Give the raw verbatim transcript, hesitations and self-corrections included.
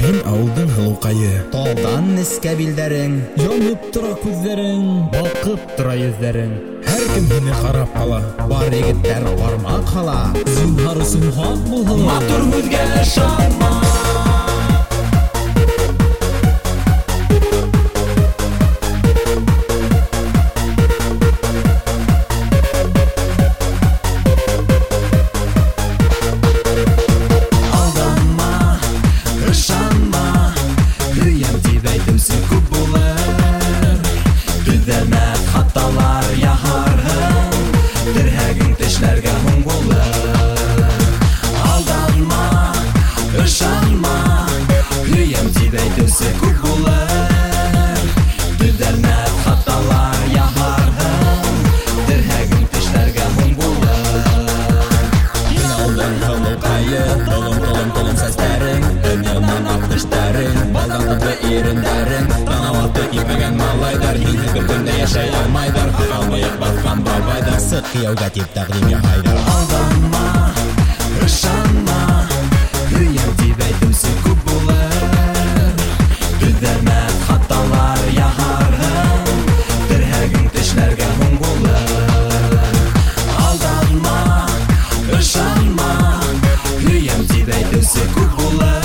Мин ауылдың һылыукайы. Талдан нескә билдәрең, Янып тора күзләрең, балкып тора йөзләрең. һәр кем һине карап кала. Бар егетләр кармак кала. Зинһар өсөн хак булһын. Матур һүзгә ышанма. Хатталар яһарһың, дөрһәгең тешләргә моң булыр. Алданма, ышанма, һөям дип әйтүсе күп булыр. Төҙәлмәҫ хатталар яһарһың, дөрһәгең тешләргә моң булыр. Мин ауылдың һылыукайы, толом толом толом сәстәрең, дөньяның ак тештәрең, балдан татлы ирендәрең, танаваты ипмәгән малайдар, һинһеҙ бер көндә яшәй алмайдар, һалмыйыҡ баҫҡан бабайҙар, сыҡ кейәүгә тип тәҡдим яһайҙар. Алданма, ышанма, һөям дип әйтүсе күп булыр. Төҙәлмәҫ хатталар яһарһың, дөрһәгең тешләргә моң булыр. Алданма, ышанма, һөям дип әйтүсе күп булыр.